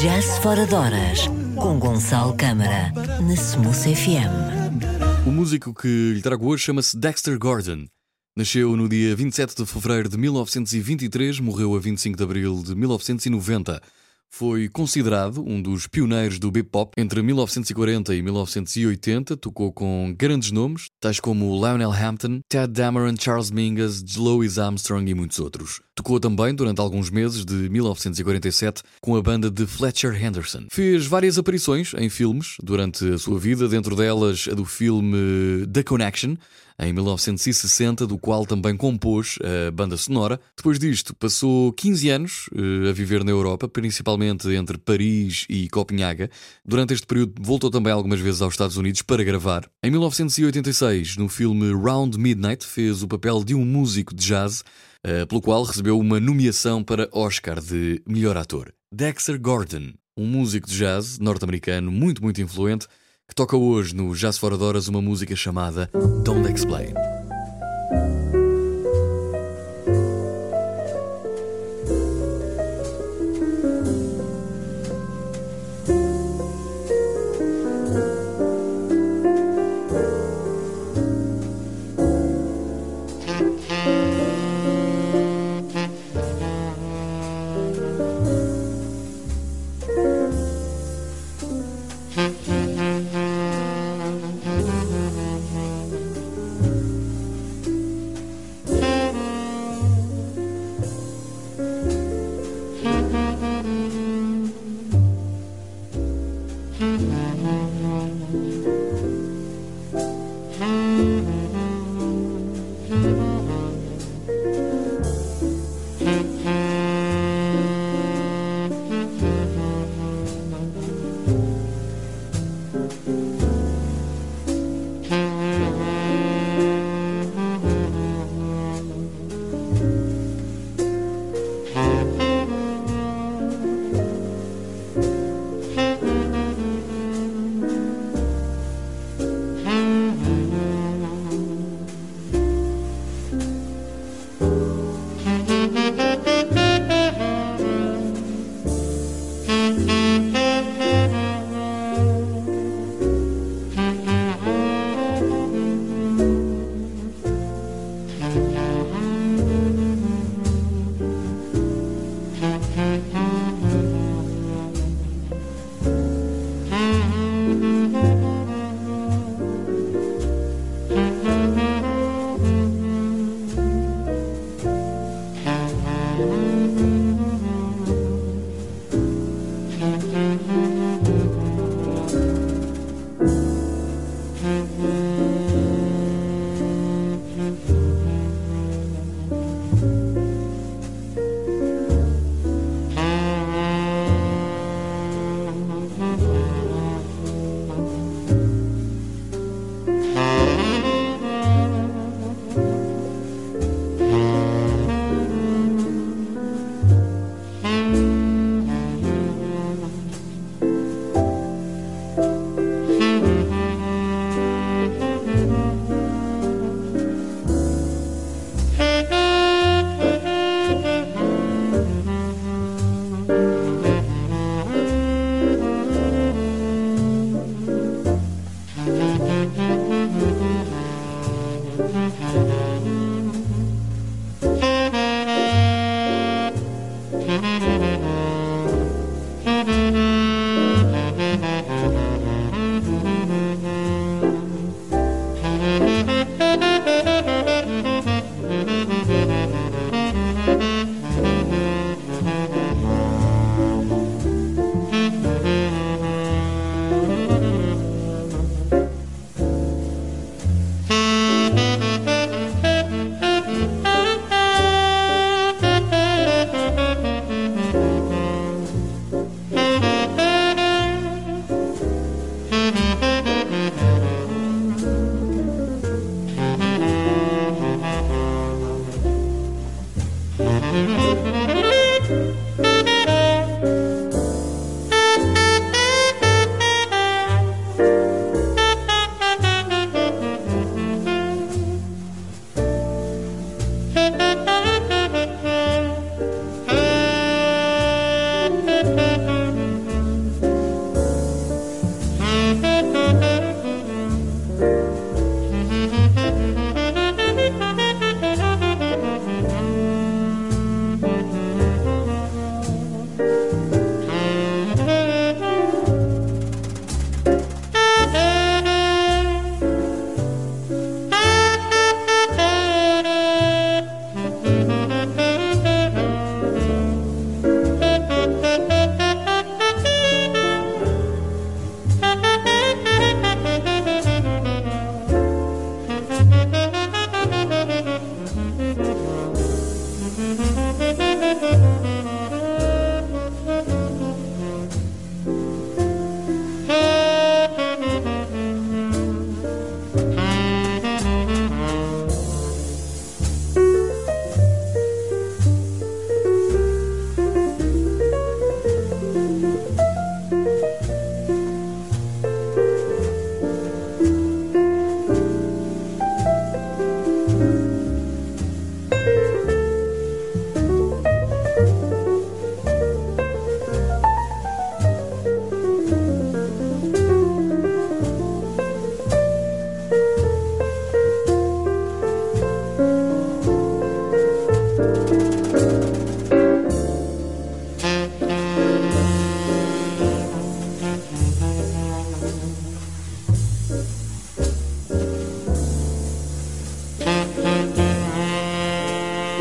Já-se fora de horas, com Gonçalo Câmara, na Smooth FM. O músico que lhe trago hoje chama-se Dexter Gordon. Nasceu no dia 27 de fevereiro de 1923, morreu a 25 de abril de 1990. Foi considerado um dos pioneiros do bebop. Entre 1940 e 1980 tocou com grandes nomes, tais como Lionel Hampton, Ted Dameron, Charles Mingus, Louis Armstrong e muitos outros. Tocou também durante alguns meses de 1947 com a banda de Fletcher Henderson. Fez várias aparições em filmes durante a sua vida, dentro delas a do filme The Connection, em 1960, do qual também compôs a banda sonora. Depois disto, passou 15 anos a viver na Europa, principalmente entre Paris e Copenhaga. Durante este período voltou também algumas vezes aos Estados Unidos para gravar. Em 1986, no filme Round Midnight, fez o papel de um músico de jazz, pelo qual recebeu uma nomeação para Oscar de melhor ator. Dexter Gordon, um músico de jazz norte-americano muito influente, que toca hoje no Já-se Fora de Horas uma música chamada Don't Explain.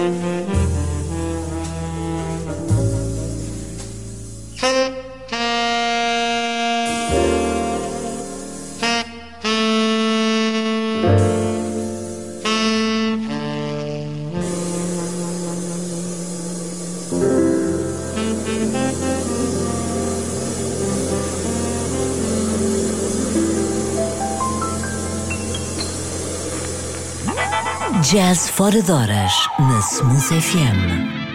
Jazz fora de horas na Smooth FM.